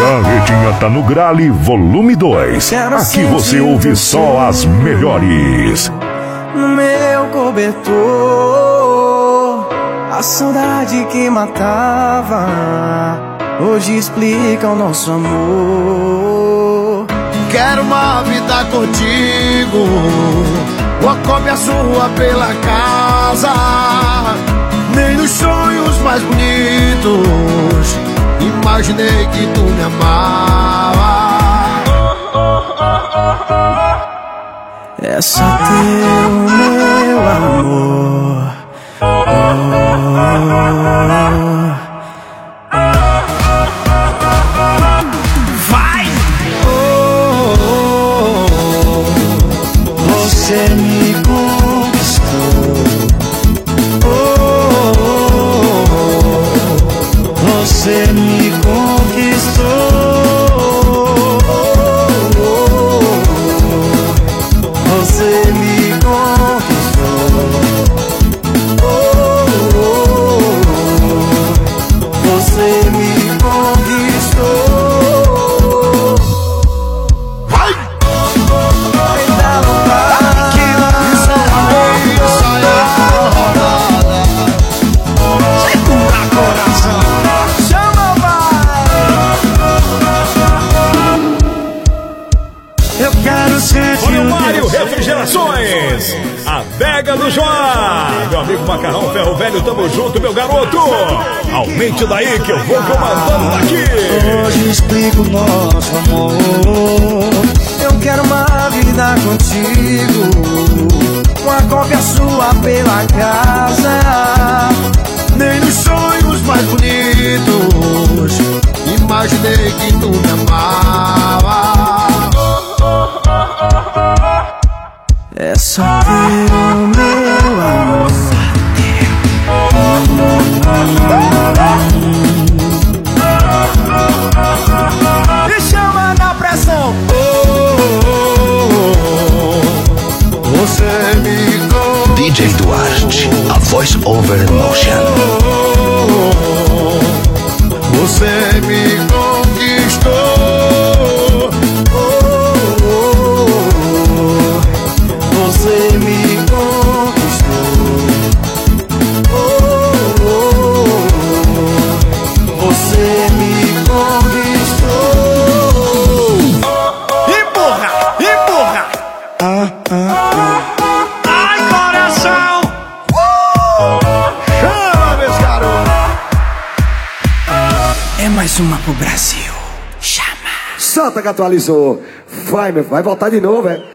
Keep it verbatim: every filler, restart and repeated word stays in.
Carretinha tá no Grale, volume dois. Aqui você ouve só as melhores. No meu cobertor, a saudade que matava hoje explica o nosso amor. Quero uma vida contigo, uma cópia sua pela casa. Nem nos sonhos mais bonitos imaginei que tu me amava. É só ter o meu amor. Oh, vai! Oh, você me conquistou. Oh, você me conquistou. Você me conquistou. Oh, oh, oh. Você me conquistou. Vai! Me dá vontade que Isso aí é rodada. segura coração. Chama, vai! Eu quero sentir Olha o o Mário teu Refrigerações, a Adega do Joá. Meu amigo Macarrão Ferro Velho, tamo junto, meu garoto. Aumente daí que eu vou comandando daqui. Hoje explico o nosso amor. Eu quero uma vida contigo, uma cópia sua pela casa. Nem nos sonhos mais bonitos imaginei que tu me amava. É só ter o meu amor. E chama na pressão. Oh, você me conquistou. D J Duarte, a voice over emotion. Você me conquistou. Você me conquistou. Oh, oh, oh. Você me conquistou. Empurra, empurra. Ah, ah, ah. Ai, coração. Chama, meus garotos. É mais uma pro Brasil. Chama. Santa que atualizou. Vai, meu, vai voltar de novo, é?